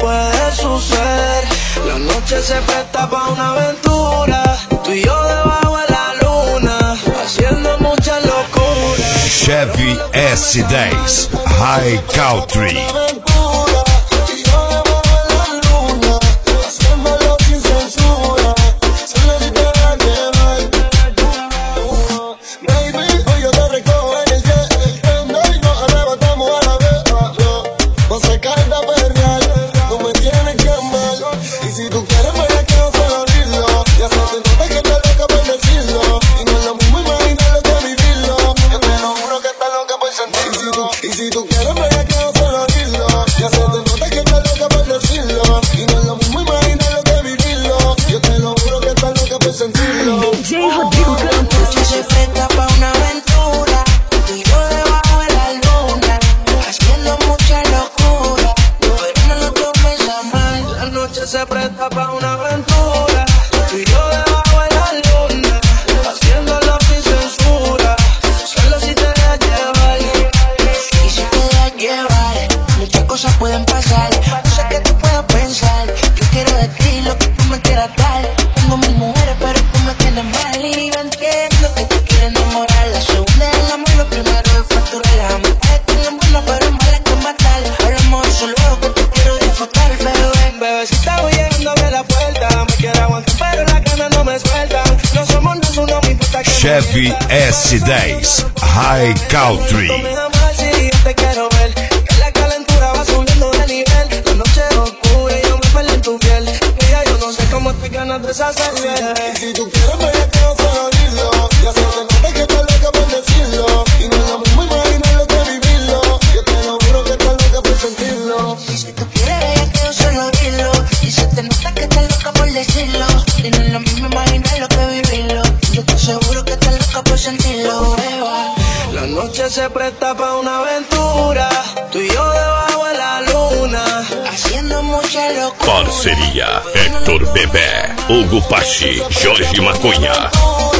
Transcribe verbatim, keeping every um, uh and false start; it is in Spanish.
puede suceder. La noche se presta pa' una aventura, tú y yo debajo de la luna, haciendo muchas locuras. Chevy S dez High Country. Se presta pa' una aventura, tú y yo debajo de la luna, haciéndolo sin censura, solo si te dejas llevar. Y si te dejas llevar, muchas cosas pueden pasar, cosas que tú puedas pensar. Yo quiero de ti lo que tú me quieras dar. Tengo mil mujeres pero tú me tienes mal. Y yo entiendo que te quieres enamorar. La segunda es el amor, lo primero es facturar. Las amistades tienen buenas pero es malas que matar. Hablamos de eso luego que te quiero disfrutar, bebé. Bebecita, voy llegándome a la puerta, me quiero aguantar pero las ganas no me sueltan. No somos dos, uno me importa que Chevy S dez High Country. Si yo te quiero ver, que la calentura va subiendo de nivel. La noche es oscura y yo me perdí en tu piel. Y ya yo no sé cómo estoy ganando esa serie. Y si tú quieres me quedo solo oírlo. Ya sé que no te quedas loca por decirlo. Y no es lo mismo imaginarlo que vivirlo. Yo te lo juro que estás loca por sentirlo. Y si tú quieres ya quiero solo oírlo. Y se te nota que estás loca por decirlo. Y no es lo mismo imaginarlo que vivirlo. Yo estoy seguro que estás loca por sentirlo, beba. La noche se presta pa' una aventura, tú y yo debajo de la luna, haciendo mucha locura. Parceria Héctor Bebé, Hugo Pachi, Jorge Maconha.